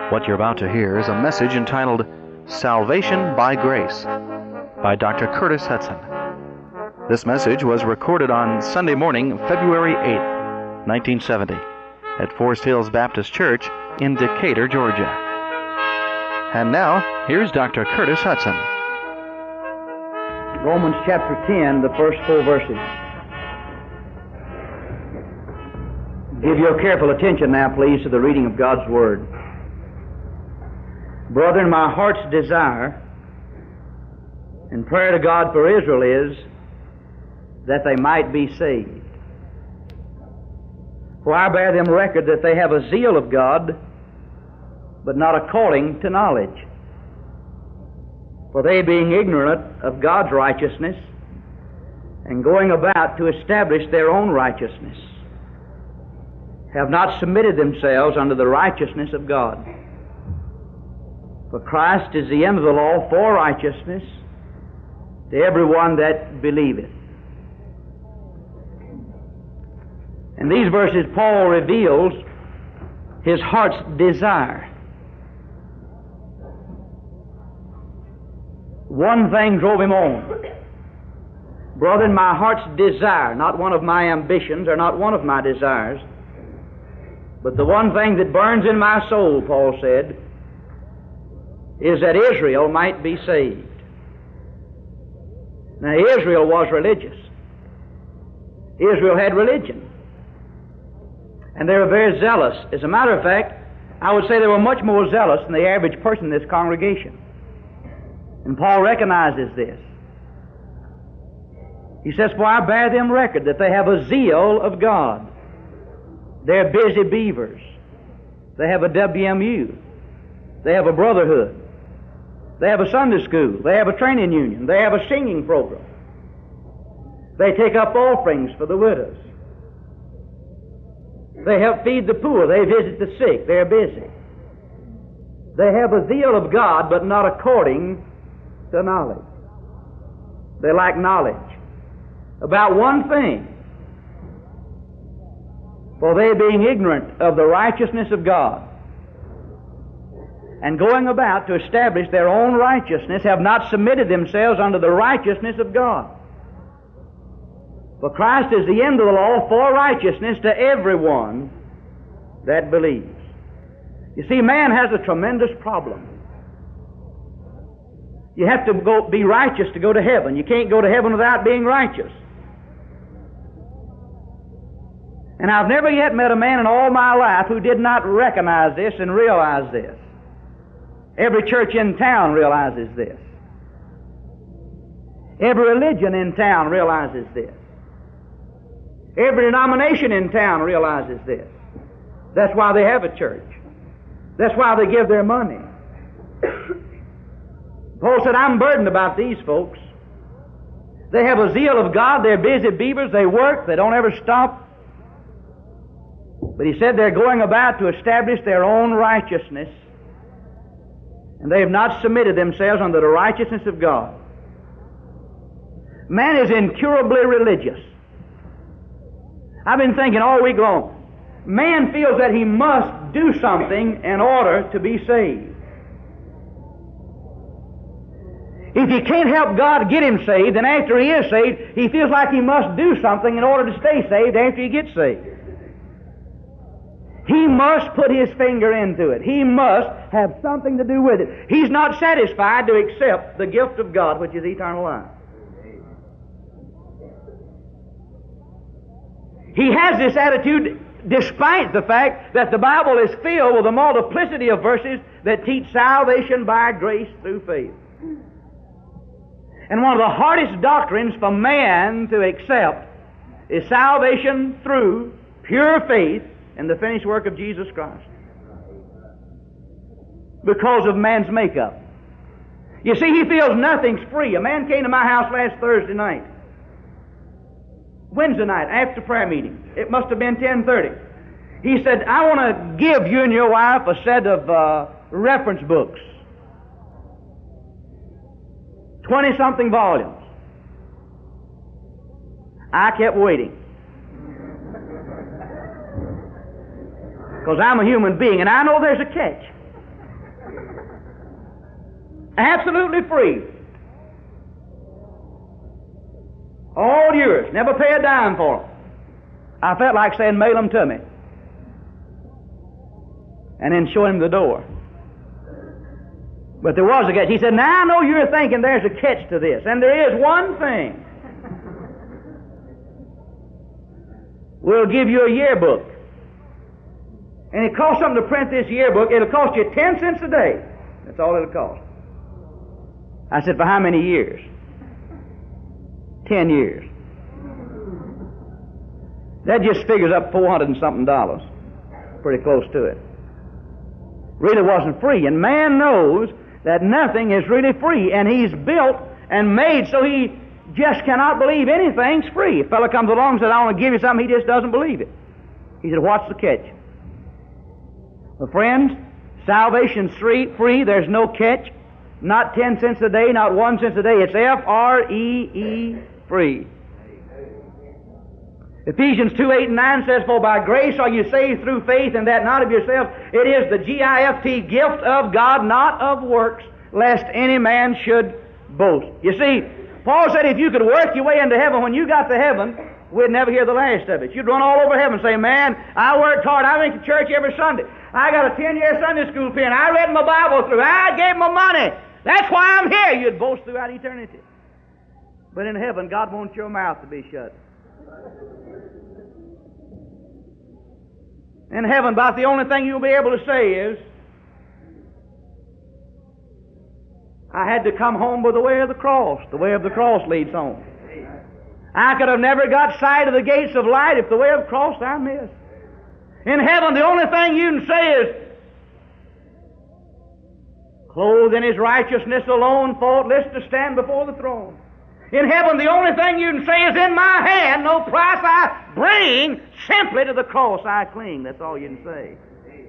What you're about to hear is a message entitled Salvation by Grace by Dr. Curtis Hudson. This message was recorded on Sunday morning, February 8th, 1970, at Forest Hills Baptist Church in Decatur, Georgia. And now, here's Dr. Curtis Hudson. Romans chapter 10, the first 4 verses. Give your careful attention now, please, to the reading of God's Word. Brethren, my heart's desire and prayer to God for Israel is that they might be saved. For I bear them record that they have a zeal of God, but not according to knowledge. For they, being ignorant of God's righteousness, and going about to establish their own righteousness, have not submitted themselves unto the righteousness of God. For Christ is the end of the law for righteousness to everyone that believeth. In these verses, Paul reveals his heart's desire. One thing drove him on. Brethren, my heart's desire, not one of my ambitions or not one of my desires, but the one thing that burns in my soul, Paul said, is that Israel might be saved. Now, Israel was religious. Israel had religion. And they were very zealous. As a matter of fact, I would say they were much more zealous than the average person in this congregation. And Paul recognizes this. He says, for I bear them record that they have a zeal of God. They're busy beavers. They have a WMU. They have a brotherhood. They have a Sunday school. They have a training union. They have a singing program. They take up offerings for the widows. They help feed the poor. They visit the sick. They're busy. They have a zeal of God, but not according to knowledge. They lack knowledge about one thing. For they, being ignorant of the righteousness of God, and going about to establish their own righteousness, have not submitted themselves unto the righteousness of God. For Christ is the end of the law for righteousness to everyone that believes. You see, man has a tremendous problem. You have to be righteous to go to heaven. You can't go to heaven without being righteous. And I've never yet met a man in all my life who did not recognize this and realize this. Every church in town realizes this. Every religion in town realizes this. Every denomination in town realizes this. That's why they have a church. That's why they give their money. Paul said, I'm burdened about these folks. They have a zeal of God. They're busy beavers. They work. They don't ever stop. But he said they're going about to establish their own righteousness, and they have not submitted themselves unto the righteousness of God. Man is incurably religious. I've been thinking all week long, man feels that he must do something in order to be saved. If he can't help God get him saved, then after he is saved, he feels like he must do something in order to stay saved after he gets saved. He must put his finger into it. He must have something to do with it. He's not satisfied to accept the gift of God, which is eternal life. He has this attitude despite the fact that the Bible is filled with a multiplicity of verses that teach salvation by grace through faith. And one of the hardest doctrines for man to accept is salvation through pure faith in the finished work of Jesus Christ, because of man's makeup. You see, he feels nothing's free. A man came to my house last Thursday night, Wednesday night, after prayer meeting. It must have been 10:30. He said, I want to give you and your wife a set of reference books, 20-something volumes. I kept waiting, because I'm a human being, and I know there's a catch. Absolutely free. All yours. Never pay a dime for them. I felt like saying, mail them to me. And then show him the door. But there was a catch. He said, now I know you're thinking there's a catch to this. And there is one thing. We'll give you a yearbook. And it costs something to print this yearbook. It'll cost you 10 cents a day. That's all it'll cost. I said, for how many years? 10 years. That just figures up $400 and something. Pretty close to it. Really wasn't free. And man knows that nothing is really free. And he's built and made so he just cannot believe anything's free. If a fellow comes along and says, I want to give you something, he just doesn't believe it. He said, what's the catch? Well, friends, salvation's free. There's no catch. Not 10 cents a day, not 1 cent a day. It's F-R-E-E, free. Ephesians 2:8-9 says, for by grace are you saved through faith, and that not of yourselves. It is the G-I-F-T, gift of God, not of works, lest any man should boast. You see, Paul said if you could work your way into heaven, when you got to heaven, we'd never hear the last of it. You'd run all over heaven and say, man, I worked hard. I went to church every Sunday. I got a 10-year Sunday school pen. I read my Bible through. I gave my money. That's why I'm here. You'd boast throughout eternity. But in heaven, God wants your mouth to be shut. In heaven, about the only thing you'll be able to say is, I had to come home by the way of the cross. The way of the cross leads home. I could have never got sight of the gates of light if the way of the cross I missed. In heaven, the only thing you can say is, clothed in His righteousness alone, faultless to stand before the throne. In heaven, the only thing you can say is, in my hand, no price I bring, simply to the cross I cling. That's all you can say.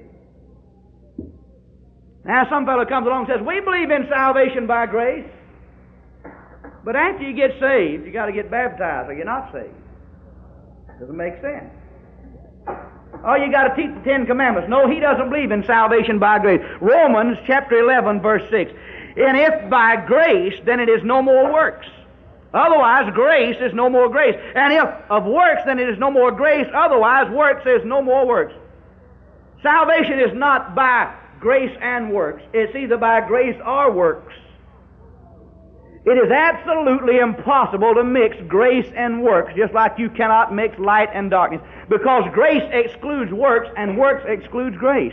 Now, some fellow comes along and says, we believe in salvation by grace, but after you get saved, you got to get baptized, or you're not saved. Doesn't make sense. Oh, you got to teach the 10 Commandments. No, he doesn't believe in salvation by grace. Romans chapter 11, verse 6. And if by grace, then it is no more works. Otherwise, grace is no more grace. And if of works, then it is no more grace. Otherwise, works is no more works. Salvation is not by grace and works. It's either by grace or works. It is absolutely impossible to mix grace and works, just like you cannot mix light and darkness, because grace excludes works and works excludes grace.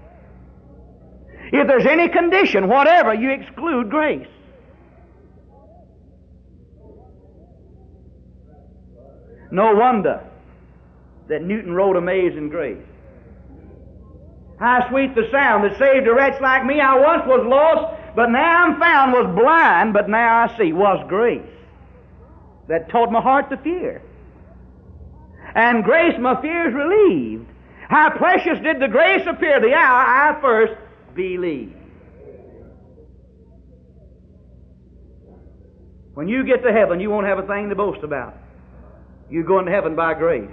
If there's any condition, whatever, you exclude grace. No wonder that Newton wrote Amazing Grace. How sweet the sound that saved a wretch like me. I once was lost, but now I'm found, was blind, but now I see. Was grace that taught my heart to fear. And grace my fears relieved. How precious did the grace appear the hour I first believed. When you get to heaven, you won't have a thing to boast about. You're going to heaven by grace.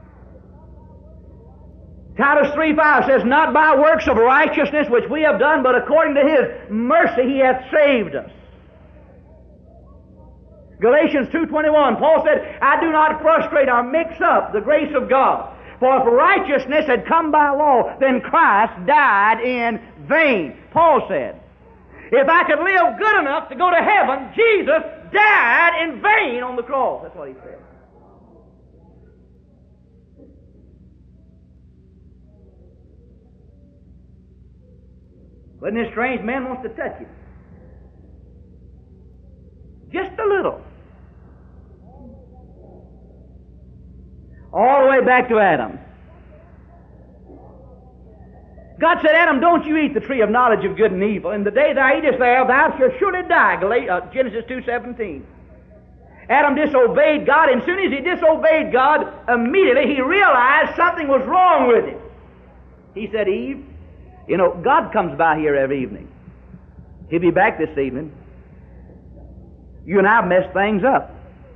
Titus 3:5 says, not by works of righteousness which we have done, but according to His mercy He hath saved us. Galatians 2:21, Paul said, I do not frustrate or mix up the grace of God. For if righteousness had come by law, then Christ died in vain. Paul said, if I could live good enough to go to heaven, Jesus died in vain on the cross. That's what he said. But this strange man wants to touch you. Just a little. All the way back to Adam. God said, Adam, don't you eat the tree of knowledge of good and evil. In the day thou eatest thereof, thou shalt surely die. Genesis 2:17. Adam disobeyed God, and as soon as he disobeyed God, immediately he realized something was wrong with him. He said, Eve, you know, God comes by here every evening. He'll be back this evening. You and I have messed things up.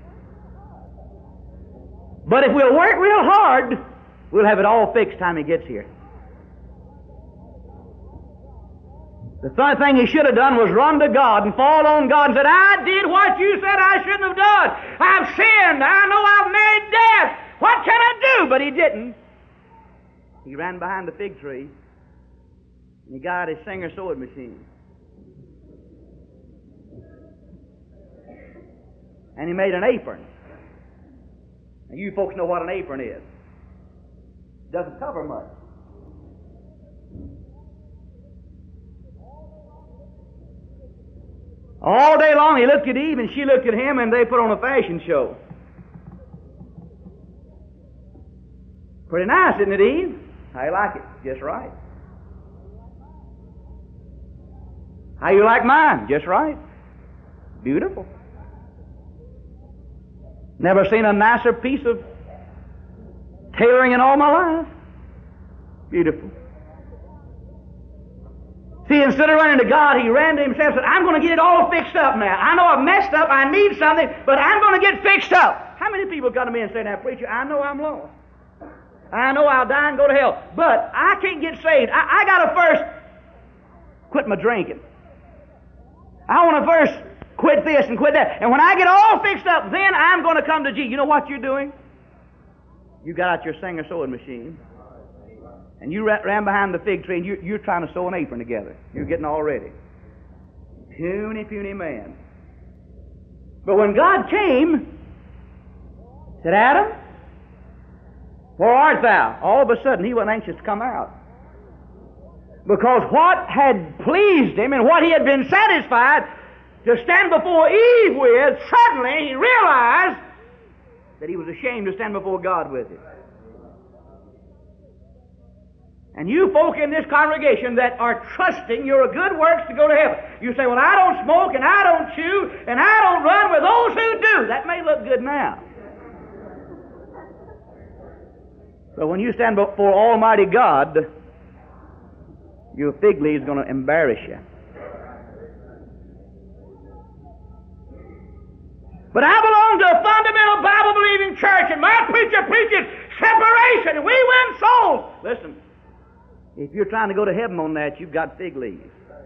But if we'll work real hard, we'll have it all fixed time he gets here. The third thing he should have done was run to God and fall on God and said, I did what you said I shouldn't have done. I've sinned. I know I've made death. What can I do? But he didn't. He ran behind the fig tree and he got his Singer sewing machine. And he made an apron. Now you folks know what an apron is. It doesn't cover much. All day long he looked at Eve and she looked at him, and they put on a fashion show. Pretty nice, isn't it, Eve? How you like it? Just right. How you like mine? Just right. Beautiful. Never seen a nicer piece of tailoring in all my life. Beautiful. See, instead of running to God, he ran to himself and said, I'm going to get it all fixed up now. I know I've messed up, I need something, but I'm going to get fixed up. How many people come to me and say, now, preacher, I know I'm lost. I know I'll die and go to hell, but I can't get saved. I got to first quit my drinking. I want to first quit this and quit that. And when I get all fixed up, then I'm going to come to Jesus. You know what you're doing? You got out your Singer sewing machine, and you ran behind the fig tree, and you're trying to sew an apron together. You're getting all ready. Puny man. But when God came, said, Adam, where art thou? All of a sudden, he wasn't anxious to come out. Because what had pleased him and what he had been satisfied to stand before Eve with, suddenly he realized that he was ashamed to stand before God with it. And you folk in this congregation that are trusting your good works to go to heaven, you say, well, I don't smoke and I don't chew and I don't run with those who do. That may look good now. But when you stand before Almighty God, your fig leaf is going to embarrass you. But I belong to a fundamental Bible-believing church, and my preacher preaches separation, and we win souls. Listen, if you're trying to go to heaven on that, you've got fig leaves.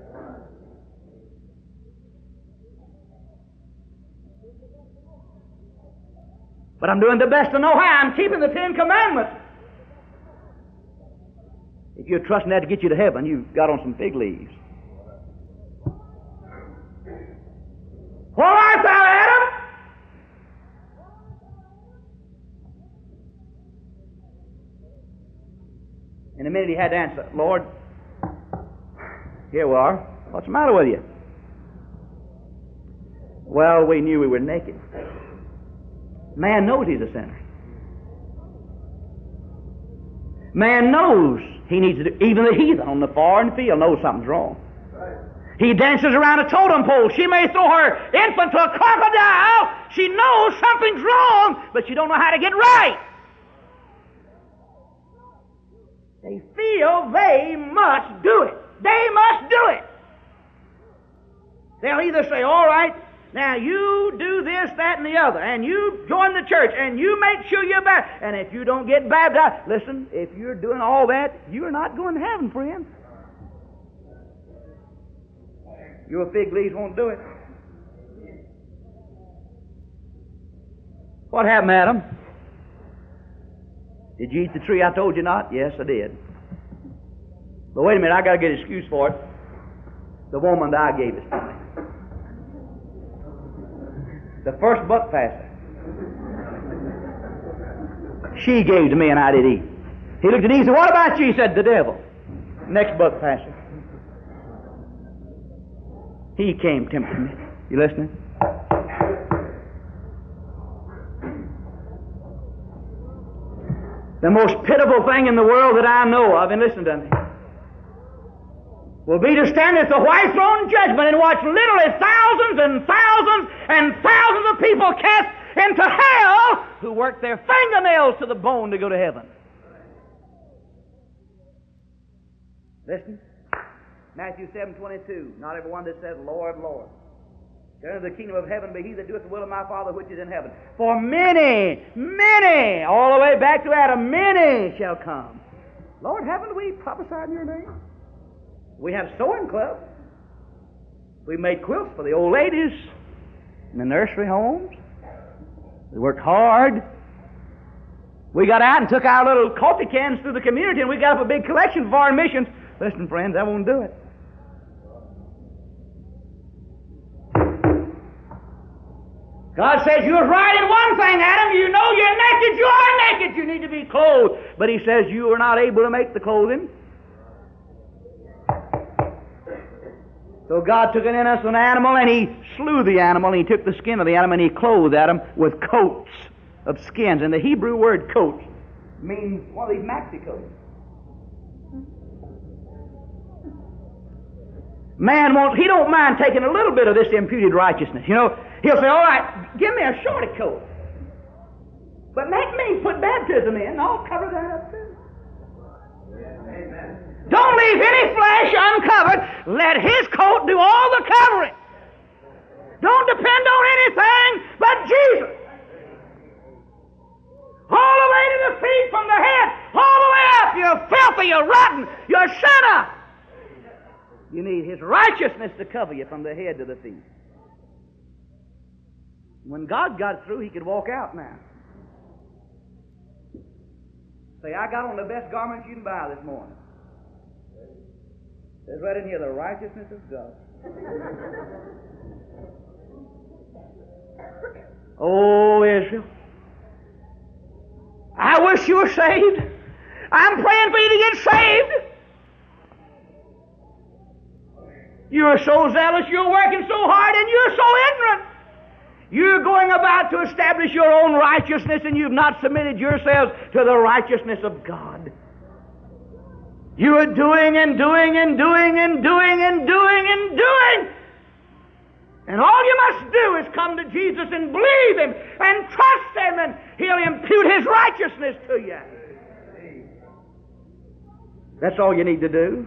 But I'm doing the best to know how. I'm keeping the Ten Commandments. If you're trusting that to get you to heaven, you've got on some fig leaves. Where art thou, Adam? In a minute he had to answer, Lord, here we are. What's the matter with you? Well, we knew we were naked. Man knows he's a sinner. Man knows he needs to do, even the heathen on the foreign field knows something's wrong. He dances around a totem pole. She may throw her infant to a crocodile. She knows something's wrong, but she don't know how to get right. They feel they must do it. They must do it. They'll either say, all right, now you do this, that, and the other, and you join the church, and you make sure you're baptized. And if you don't get baptized, listen, if you're doing all that, you're not going to heaven, friend. Your fig leaves won't do it. What happened, Adam? Did you eat the tree I told you not? Yes, I did. But wait a minute, I got to get an excuse for it. The woman that I gave it to me. The first buck passer. She gave to me and I did eat. He looked at me and said, what about you? He said, the devil. Next buck passer. He came tempting me. You listening? The most pitiful thing in the world that I know of, and listen to me, will be to stand at the white throne judgment and watch literally thousands and thousands and thousands of people cast into hell who work their fingernails to the bone to go to heaven. Listen. Matthew 7:22. Not everyone that says, Lord, Lord. Enter the kingdom of heaven be he that doeth the will of my Father which is in heaven. For many, many, all the way back to Adam, many shall come. Lord, haven't we prophesied in your name? We have sewing clubs. We made quilts for the old ladies in the nursery homes. We worked hard. We got out and took our little coffee cans through the community, and we got up a big collection for foreign missions. Listen, friends, that won't do it. God says, you're right in one thing, Adam. You know you're naked. You are naked. You need to be clothed. But He says you are not able to make the clothing. So God took an innocent animal, and He slew the animal, and He took the skin of the animal, and He clothed Adam with coats of skins. And the Hebrew word coats means one of these maxi coats. Man he don't mind taking a little bit of this imputed righteousness. You know, he'll say, all right, give me a shorty coat. But make me put baptism in, and I'll cover that up too. Amen. Don't leave any flesh uncovered. Let His coat do all the covering. Don't depend on anything but Jesus. All the way to the feet, from the head, all the way up. You're filthy, you're rotten, you're a sinner. You need His righteousness to cover you from the head to the feet. When God got through, He could walk out now. Say, I got on the best garments you can buy this morning. It says right in here, the righteousness of God. Oh, Israel. I wish you were saved. I'm praying for you to get saved. You are so zealous, you're working so hard, and you're so ignorant. You're going about to establish your own righteousness, and you've not submitted yourselves to the righteousness of God. You are doing and doing and doing and doing and doing and doing. And all you must do is come to Jesus and believe Him and trust Him, and He'll impute His righteousness to you. That's all you need to do.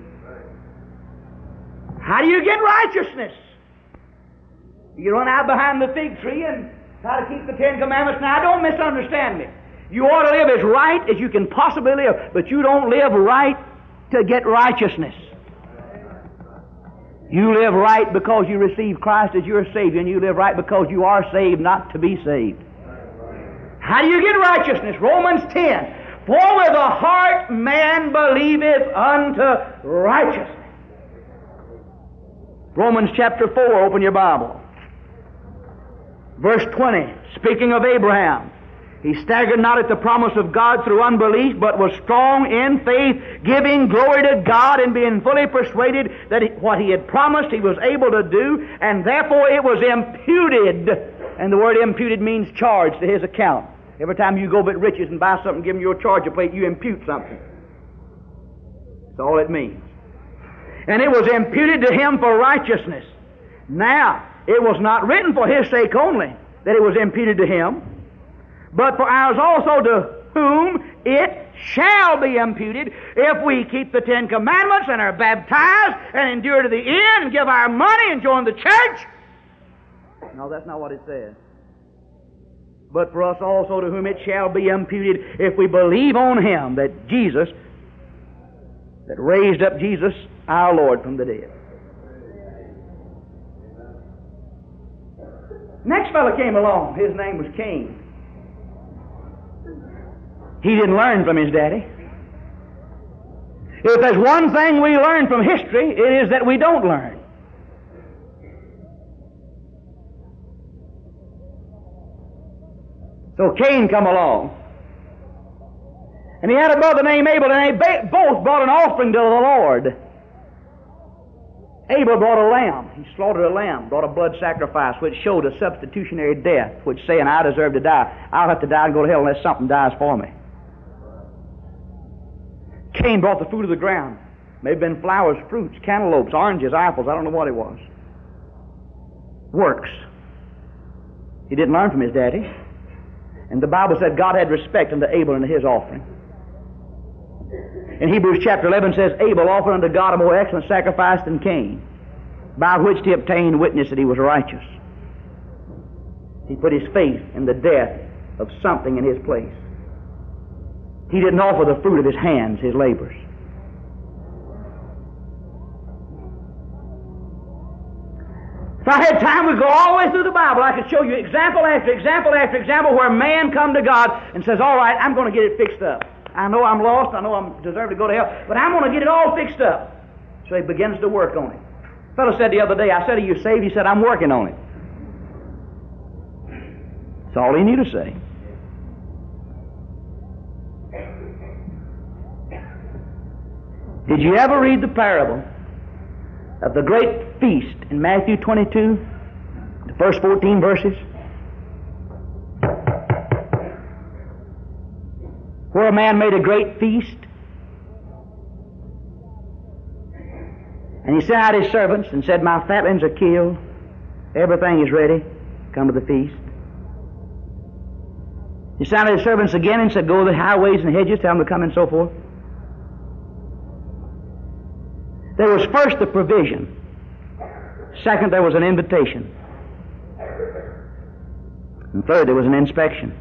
How do you get righteousness? You run out behind the fig tree and try to keep the Ten Commandments. Now, don't misunderstand me. You ought to live as right as you can possibly live, but you don't live right to get righteousness. You live right because you receive Christ as your Savior, and you live right because you are saved, not to be saved. How do you get righteousness? Romans 10. For with the heart man believeth unto righteousness. Romans chapter 4, open your Bible. Verse 20, speaking of Abraham. He staggered not at the promise of God through unbelief, but was strong in faith, giving glory to God, and being fully persuaded that what he had promised He was able to do, and therefore it was imputed. And the word imputed means charged to his account. Every time you go up at Riches and buy something, give them your charger plate, you impute something. That's all it means. And it was imputed to him for righteousness. Now, it was not written for his sake only that it was imputed to him, but for ours also, to whom it shall be imputed if we keep the Ten Commandments and are baptized and endure to the end and give our money and join the church. No, that's not what it says. But for us also, to whom it shall be imputed if we believe on Him, that Jesus, that raised up Jesus, our Lord, from the dead. Next fellow came along. His name was Cain. He didn't learn from his daddy. If there's one thing we learn from history, it is that we don't learn. So Cain come along. And he had a brother named Abel, and they both brought an offering to the Lord. Abel brought a lamb. He slaughtered a lamb, brought a blood sacrifice, which showed a substitutionary death, which saying, I deserve to die. I'll have to die and go to hell unless something dies for me. Cain brought the fruit of the ground. May have been flowers, fruits, cantaloupes, oranges, apples. I don't know what it was. Works. He didn't learn from his daddy. And the Bible said God had respect unto Abel and his offering. In Hebrews chapter 11 says, Abel offered unto God a more excellent sacrifice than Cain, by which he obtained witness that he was righteous. He put his faith in the death of something in his place. He didn't offer the fruit of his hands, his labors. If I had time, we'd go all the way through the Bible. I could show you example after example after example where man come to God and says, all right, I'm going to get it fixed up. I know I'm lost. I know I deserve to go to hell, but I'm going to get it all fixed up. So he begins to work on it. A fellow said the other day, I said, are you saved? He said, I'm working on it. That's all he knew to say. Did you ever read the parable of the great feast in Matthew 22, the first 14 verses? Where a man made a great feast, and he sent out his servants and said, my fatlings are killed, everything is ready, come to the feast. He sent out his servants again and said, go to the highways and hedges, tell them to come and so forth. There was first the provision. Second, there was an invitation. And third, there was an inspection.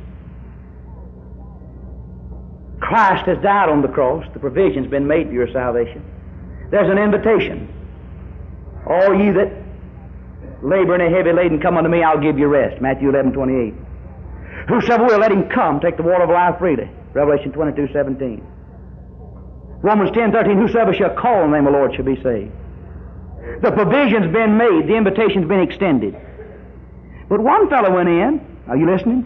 Christ has died on the cross. The provision's been made for your salvation. There's an invitation. All ye that labor and are heavy laden, come unto me, I'll give you rest. Matthew 11:28. Whosoever will, let him come, take the water of life freely. Revelation 22:17. Romans 10:13, whosoever shall call on the name of the Lord shall be saved. The provision's been made, the invitation's been extended. But one fellow went in, are you listening?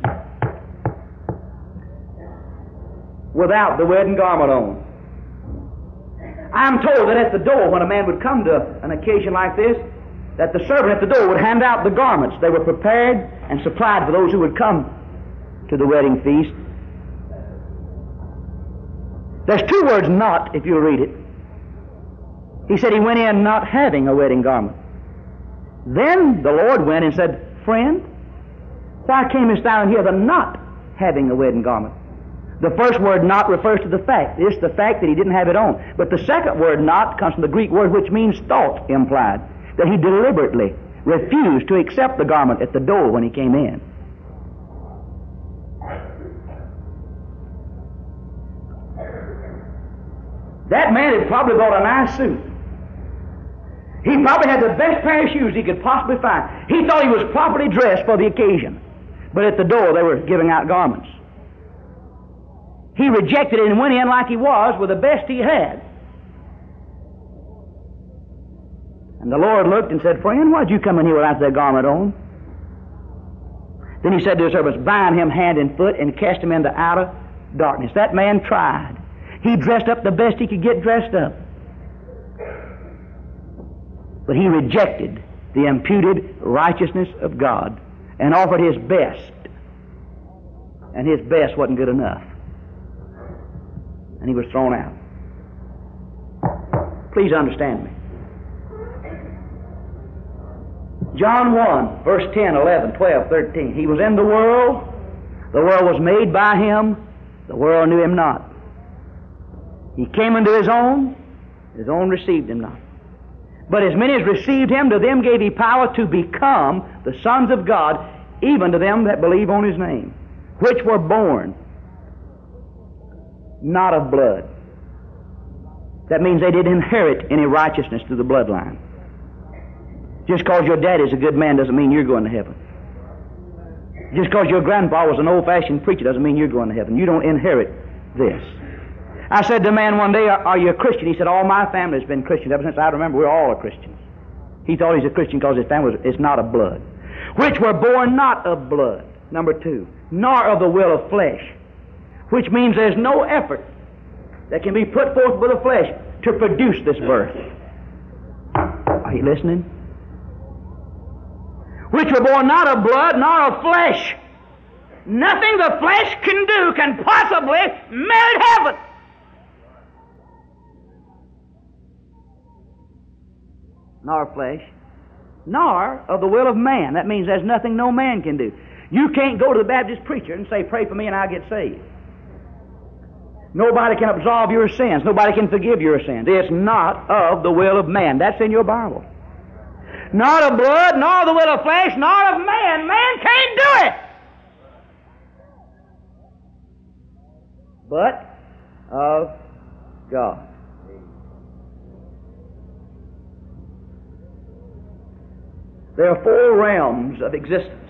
Without the wedding garment on. I'm told that at the door, when a man would come to an occasion like this, that the servant at the door would hand out the garments. They were prepared and supplied for those who would come to the wedding feast. There's two words, not, if you'll read it. He said he went in not having a wedding garment. Then the Lord went and said, friend, why camest thou in here the not having a wedding garment? The first word not refers to the fact. It's the fact that he didn't have it on. But the second word not comes from the Greek word which means thought implied, that he deliberately refused to accept the garment at the door when he came in. That man had probably bought a nice suit. He probably had the best pair of shoes he could possibly find. He thought he was properly dressed for the occasion. But at the door they were giving out garments. He rejected it and went in like he was with the best he had. And the Lord looked and said, friend, why'd you come in here without that garment on? Then he said to his servants, bind him hand and foot and cast him into outer darkness. That man tried. He dressed up the best he could get dressed up. But he rejected the imputed righteousness of God and offered his best. And his best wasn't good enough. And he was thrown out. Please understand me. John 1, verse 10, 11, 12, 13. He was in the world was made by him, the world knew him not. He came unto his own received him not. But as many as received him, to them gave he power to become the sons of God, even to them that believe on his name, which were born not of blood. That means they didn't inherit any righteousness through the bloodline. Just because your daddy's a good man doesn't mean you're going to heaven. Just because your grandpa was an old-fashioned preacher doesn't mean you're going to heaven. You don't inherit this. I said to a man one day, are you a Christian? He said, all my family has been Christians. Ever since I remember, we're all Christians. He thought he's a Christian because his family is not of blood. Which were born not of blood, number 2, nor of the will of flesh. Which means there's no effort that can be put forth by the flesh to produce this birth. Are you listening? Which were born not of blood, nor of flesh. Nothing the flesh can do can possibly merit heaven. Nor flesh, nor of the will of man. That means there's nothing no man can do. You can't go to the Baptist preacher and say, pray for me and I'll get saved. Nobody can absolve your sins. Nobody can forgive your sins. It's not of the will of man. That's in your Bible. Not of blood, nor of the will of flesh, nor of man. Man can't do it. But of God. There are four realms of existence.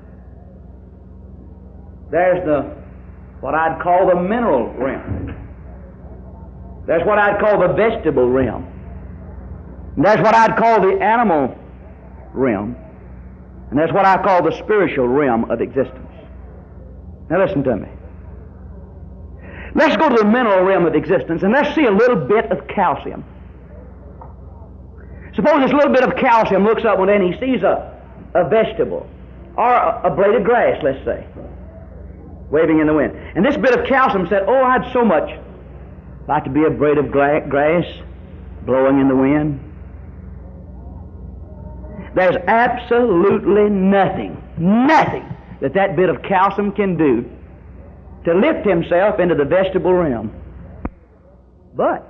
There's what I'd call the mineral realm. There's what I'd call the vegetable realm. And there's what I'd call the animal realm. And that's what I call the spiritual realm of existence. Now listen to me. Let's go to the mineral realm of existence and let's see a little bit of calcium. Suppose this little bit of calcium looks up one day and he sees a vegetable or a blade of grass, let's say, waving in the wind. And this bit of calcium said, oh, I'd so much like to be a blade of grass blowing in the wind. There's absolutely nothing that bit of calcium can do to lift himself into the vegetable realm. But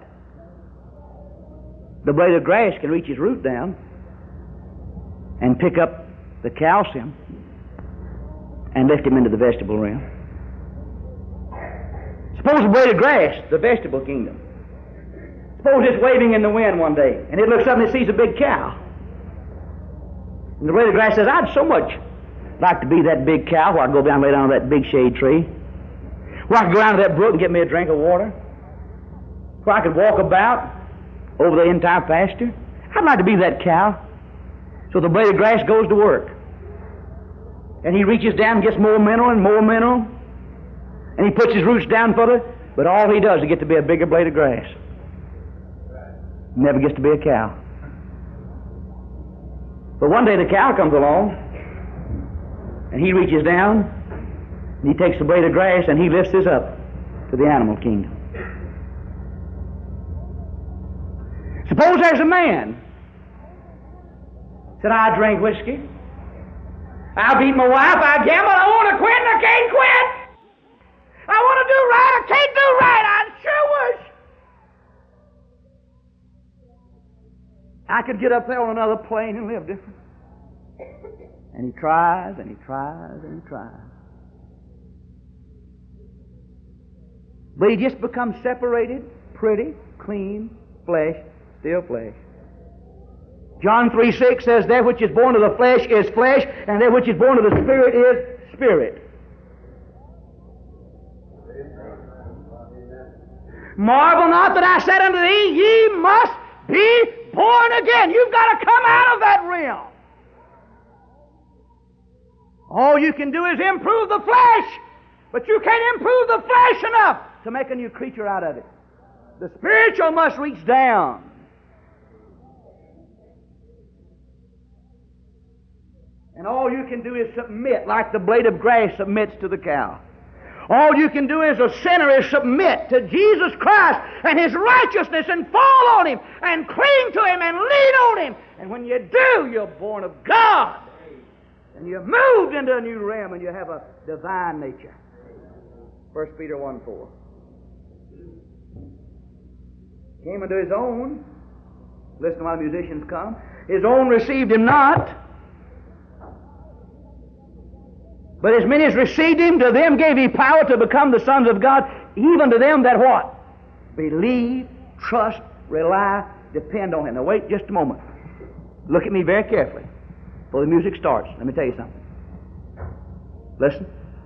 the blade of grass can reach his root down and pick up the calcium and lift him into the vegetable realm. Suppose the blade of grass, the vegetable kingdom, suppose it's waving in the wind one day and it looks up and it sees a big cow. And the blade of grass says, I'd so much like to be that big cow where I go down and lay down on that big shade tree, where I could go down to that brook and get me a drink of water, where I could walk about over the entire pasture. I'd like to be that cow. So the blade of grass goes to work. And he reaches down and gets more mineral and more mineral. And he puts his roots down further, but all he does is get to be a bigger blade of grass. Never gets to be a cow. But one day the cow comes along, and he reaches down, and he takes the blade of grass, and he lifts this up to the animal kingdom. Suppose there's a man said, I drink whiskey, I beat my wife, I gamble, I want to quit, and I can't quit. I want to do right, I can't do right, I sure wish I could get up there on another plane and live different. And he tries, and he tries, and he tries. But he just becomes separated, pretty, clean, flesh, still flesh. John 3:6 says, that which is born of the flesh is flesh, and that which is born of the Spirit is spirit. Marvel not that I said unto thee, ye must be born again. You've got to come out of that realm. All you can do is improve the flesh, but you can't improve the flesh enough to make a new creature out of it. The spiritual must reach down. And all you can do is submit, like the blade of grass submits to the cow. All you can do as a sinner is submit to Jesus Christ and His righteousness and fall on Him and cling to Him and lean on Him. And when you do, you're born of God. And you're moved into a new realm and you have a divine nature. 1 Peter 1:4. Came unto His own. Listen to why the musicians come. His own received Him not. But as many as received Him, to them gave He power to become the sons of God, even to them that what? Believe, trust, rely, depend on Him. Now wait just a moment. Look at me very carefully before the music starts. Let me tell you something. Listen.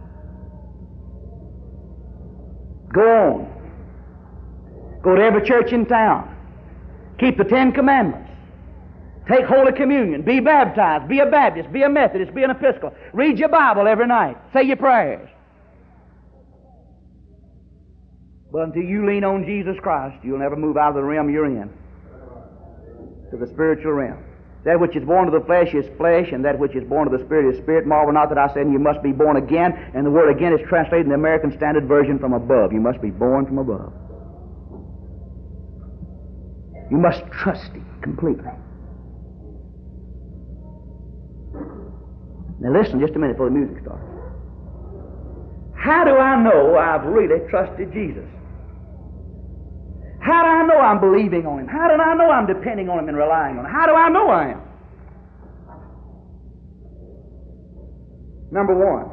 Go on. Go to every church in town. Keep the 10 Commandments. Take Holy Communion. Be baptized. Be a Baptist. Be a Methodist. Be an Episcopal. Read your Bible every night. Say your prayers. But until you lean on Jesus Christ, you'll never move out of the realm you're in to the spiritual realm. That which is born of the flesh is flesh, and that which is born of the Spirit is spirit. Marvel not that I said you must be born again. And the word again is translated in the American Standard Version from above. You must be born from above. You must trust Him completely. Now listen just a minute before the music starts. How do I know I've really trusted Jesus? How do I know I'm believing on Him? How do I know I'm depending on Him and relying on Him? How do I know I am? Number one,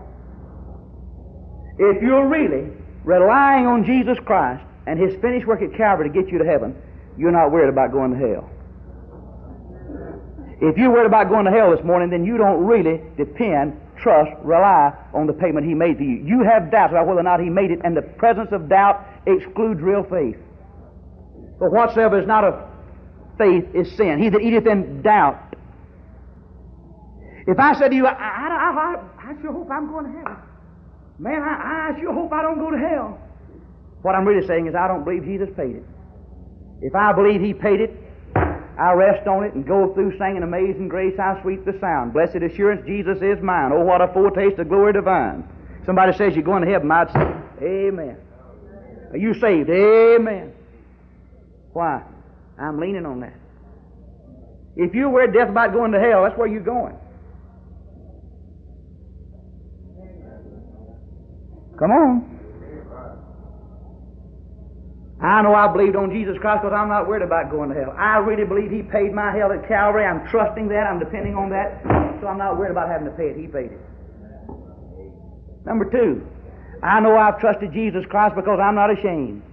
if you're really relying on Jesus Christ and His finished work at Calvary to get you to heaven, you're not worried about going to hell. If you're worried about going to hell this morning, then you don't really depend, trust, rely on the payment He made for you. You have doubts about whether or not He made it, and the presence of doubt excludes real faith. For whatsoever is not of faith is sin. He that eateth in doubt. If I said to you, I sure hope I'm going to heaven. Man, I sure hope I don't go to hell. What I'm really saying is I don't believe Jesus paid it. If I believe He paid it, I rest on it and go through singing Amazing Grace, how sweet the sound. Blessed assurance, Jesus is mine. Oh, what a foretaste of glory divine. Somebody says you're going to heaven, I'd say, amen. Are you saved? Amen. Why? I'm leaning on that. If you're worried death about going to hell, that's where you're going. Come on. I know I believed on Jesus Christ because I'm not worried about going to hell. I really believe He paid my hell at Calvary. I'm trusting that. I'm depending on that. So I'm not worried about having to pay it. He paid it. Number two, I know I've trusted Jesus Christ because I'm not ashamed.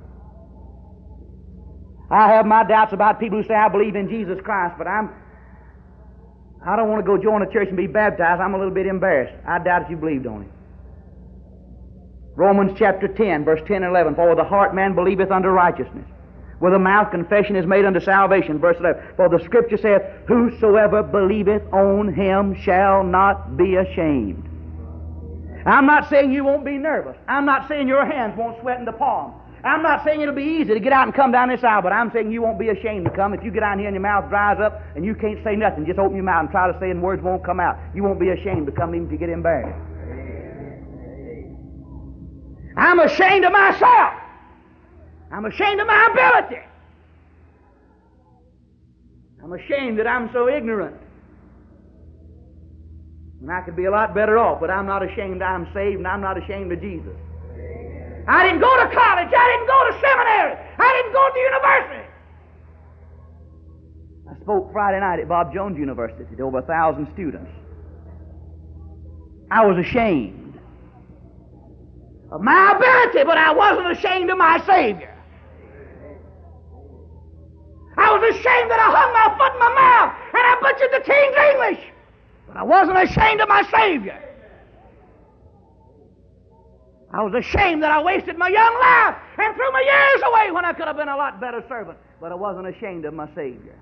I have my doubts about people who say I believe in Jesus Christ, but I don't want to go join a church and be baptized. I'm a little bit embarrassed. I doubt if you believed on Him. Romans chapter 10, verse 10 and 11. For with the heart man believeth unto righteousness. With the mouth confession is made unto salvation. Verse 11. For the Scripture saith, whosoever believeth on Him shall not be ashamed. I'm not saying you won't be nervous. I'm not saying your hands won't sweat in the palm. I'm not saying it'll be easy to get out and come down this aisle, but I'm saying you won't be ashamed to come. If you get down here and your mouth dries up and you can't say nothing, just open your mouth and try to say and words won't come out. You won't be ashamed to come even if you get embarrassed. I'm ashamed of myself. I'm ashamed of my ability. I'm ashamed that I'm so ignorant. And I could be a lot better off, but I'm not ashamed I'm saved, and I'm not ashamed of Jesus. I didn't go to college. I didn't go to seminary. I didn't go to university. I spoke Friday night at Bob Jones University to over 1,000 students. I was ashamed of my ability, but I wasn't ashamed of my Savior. I was ashamed that I hung my foot in my mouth and I butchered the King's English, but I wasn't ashamed of my Savior. I was ashamed that I wasted my young life and threw my years away when I could have been a lot better servant, but I wasn't ashamed of my Savior.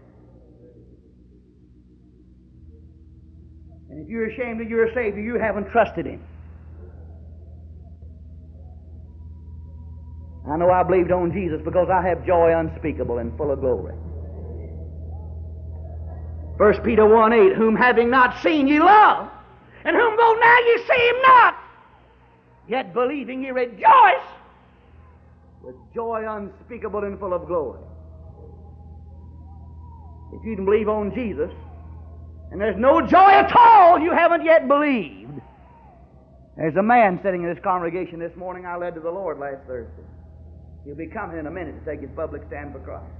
And if you're ashamed of your Savior, you haven't trusted Him. I know I believed on Jesus because I have joy unspeakable and full of glory. 1 Peter 1:8, whom having not seen ye love, and whom though now ye see Him not, yet believing ye rejoice with joy unspeakable and full of glory. If you can believe on Jesus, and there's no joy at all, you haven't yet believed. There's a man sitting in this congregation this morning I led to the Lord last Thursday. He'll be coming in a minute to take his public stand for Christ.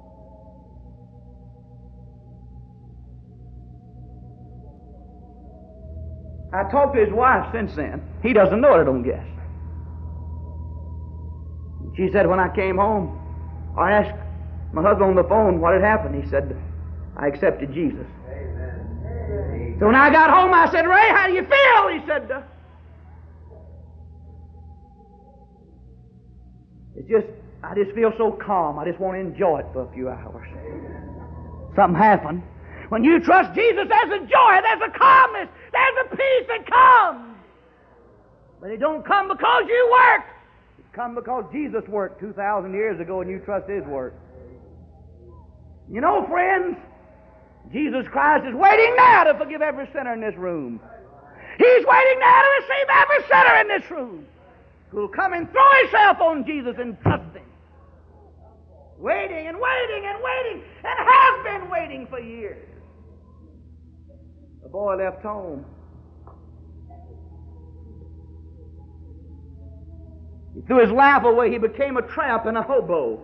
I talked to his wife since then. He doesn't know it, I don't guess. She said when I came home, I asked my husband on the phone what had happened. He said, I accepted Jesus. Amen. So when I got home, I said, Ray, how do you feel? He said, I just feel so calm. I just want to enjoy it for a few hours. Something happened. When you trust Jesus, there's a joy, there's a calmness, there's a peace that comes. But it don't come because you worked. It comes because Jesus worked 2,000 years ago and you trust His work. You know, friends, Jesus Christ is waiting now to forgive every sinner in this room. He's waiting now to receive every sinner in this room who will come and throw himself on Jesus and trust Him. Waiting and waiting and waiting, and has been waiting for years. The boy left home. He threw his life away. He became a tramp and a hobo.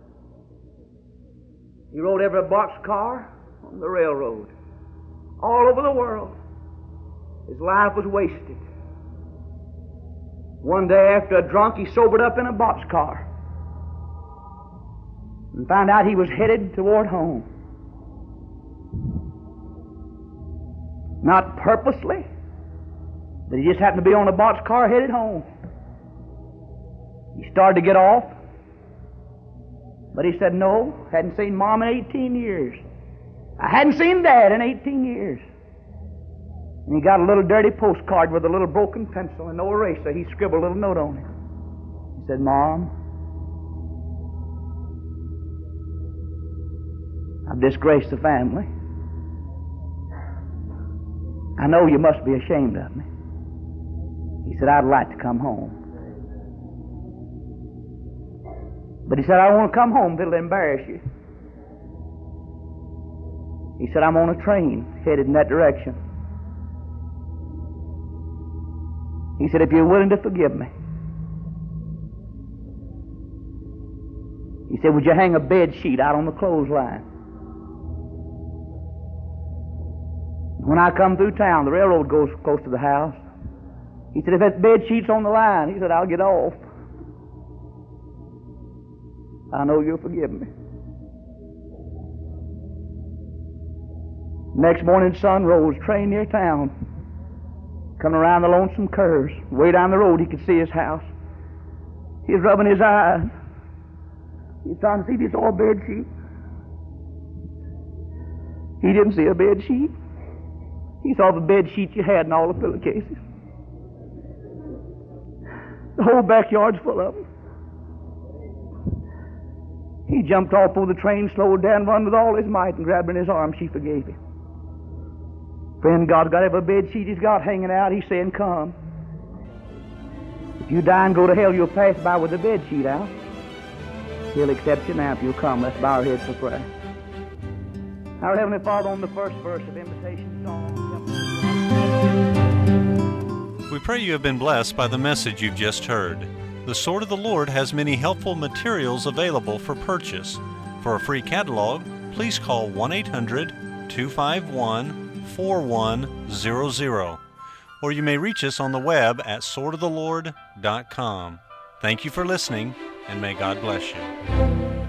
He rode every boxcar on the railroad, all over the world. His life was wasted. One day after a drunk, he sobered up in a boxcar and found out he was headed toward home. Not purposely, but he just happened to be on a boxcar headed home. He started to get off, but he said, no, hadn't seen Mom in 18 years. I hadn't seen Dad in 18 years. And he got a little dirty postcard with a little broken pencil and no eraser. He scribbled a little note on it. He said, Mom, I've disgraced the family. I know you must be ashamed of me. He said, I'd like to come home. But he said, I don't want to come home if it'll embarrass you. He said, I'm on a train headed in that direction. He said, if you're willing to forgive me. He said, would you hang a bed sheet out on the clothesline? When I come through town, the railroad goes close to the house. He said, if that bed sheet's on the line, he said, I'll get off. I know you'll forgive me. Next morning, sun rose, train near town. Coming around the lonesome curves. Way down the road, he could see his house. He was rubbing his eyes. He was trying to see this old bed sheet. He didn't see a bed sheet. He saw the bed sheet you had and all the pillowcases. The whole backyard's full of them. He jumped off before the train slowed down, run with all his might, and grabbed her in his arms. She forgave him. Friend, God's got every bed sheet He's got hanging out. He's saying, come. If you die and go to hell, you'll pass by with the bed sheet out. He'll accept you now if you'll come. Let's bow our heads for prayer. Our Heavenly Father, on the first verse of Invitation Song. We pray you have been blessed by the message you've just heard. The Sword of the Lord has many helpful materials available for purchase. For a free catalog, please call 1-800-251-4100, or you may reach us on the web at swordoftheLord.com. Thank you for listening, and may God bless you.